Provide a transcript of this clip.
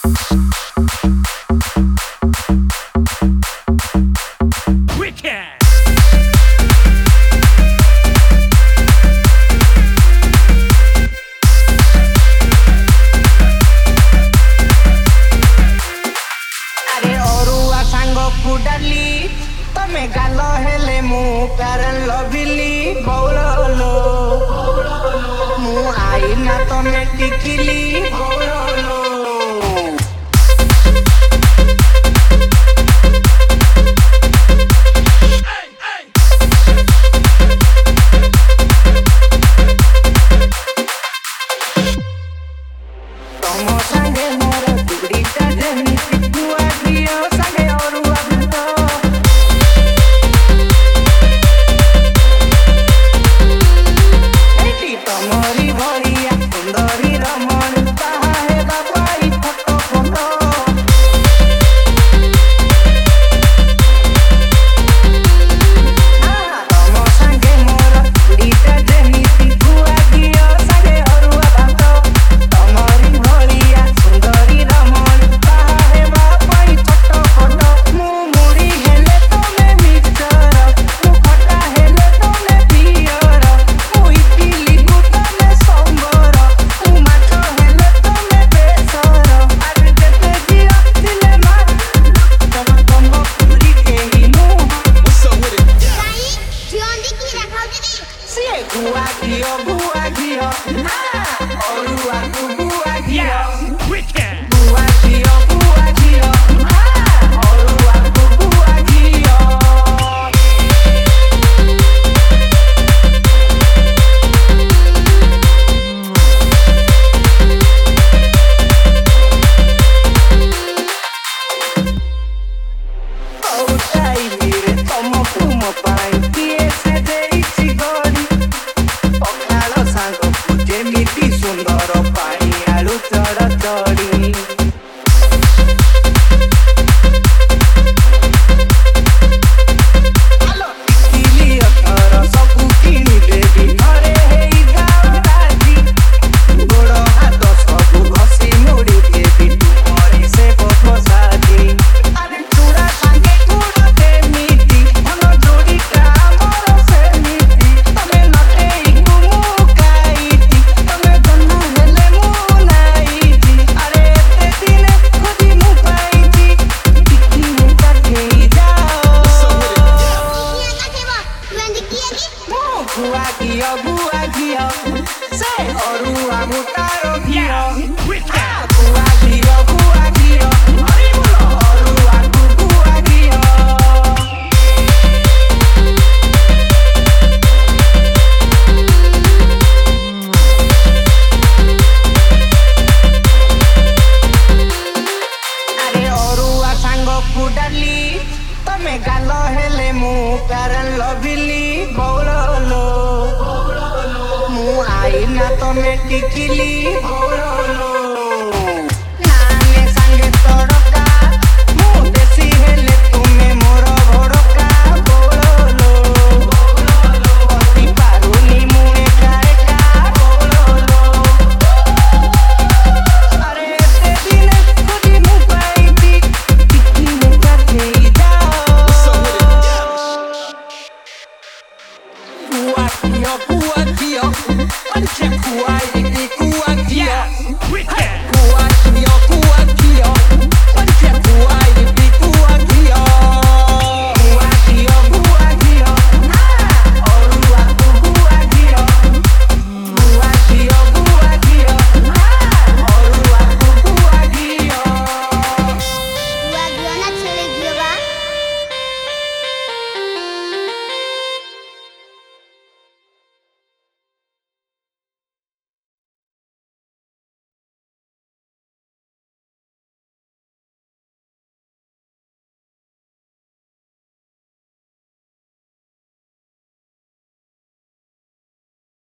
तमे गाल हेले मु कारण लभिली बौलो मु आईना तमे टिकिली बौलो तमो संगे मोर दुड़ीटा जेनी पिकुआ दियो संगे औरुआ भूतो एटी तमोरी भरिया सुंदरी रमण ताहा हे बाबाई फोटो फोटो तमो संगे मोर दुड़ीटा जेनी पिकुआ दियो संगे औरुआ भूतो तमोरी भरिया सुंदरी रमण ताहा हे बाबाई फोटो फोटो मु मुड़ी हेले तमे मिक्सर मु खटा हेले तमे पियर मु इडली को तमे संबर मु माछ हेले तमे बेसर अरे जेते जिया दिले मा तम तम पूरी केही मु Sai, de onde que ele acabou de vir? सिए गुआ घियो औरुआ गुआ घियो गुआ घियो औरुआ गुआ घियो औटाई मेरे तम तुम पाई किए से देइछि गरी पखाଳ ସାଙ୍ଗକୁ ଯେମିତି ସୁନ୍ଦର ପାଣି ଆଳୁ ଚଡ଼ ଚଡ଼ି କିଲି ଅଥର ସବୁ କିଣିଦେବି ଘରେ ହେଇ ଯାଅ ରାଜି ଗୋଡ଼ ହାତ ସବୁ ଘଷି ମୋଡ଼ି ଦେବି ତୁମରି ସେ ବଧ ସାଜି ଆରେ ଚୂଡ଼ା ସାଙ୍ଗେ ଗୁଡ଼ ଯେମିତି ମନ ଯୋଡ଼ିଟା ଆମର ସେମିତି ତମେ ନଟେଇକୁ ମୁଁ ଖାଇଛି ତମେ ଜହ୍ନ ହେଲେ ମୁଁ ନାଇଛି ଆରେ ଏତେ ଦିନେ ଖୋଜି ମୁଁ ପାଇଛି ଟିକି ମୁଁ କାଠେଇ ଯାଅ Minha cachorra, de onde que ele? गुआ घियो से अरुआ मुतारो घियो गुआ घियो अरे बोलो अरुआ गुआ घियो अरे अरुआ सांगକୁ डाली तमे गाल हेले मु कारण लभिली बौलो मु आईना तमे टिकिली बौलो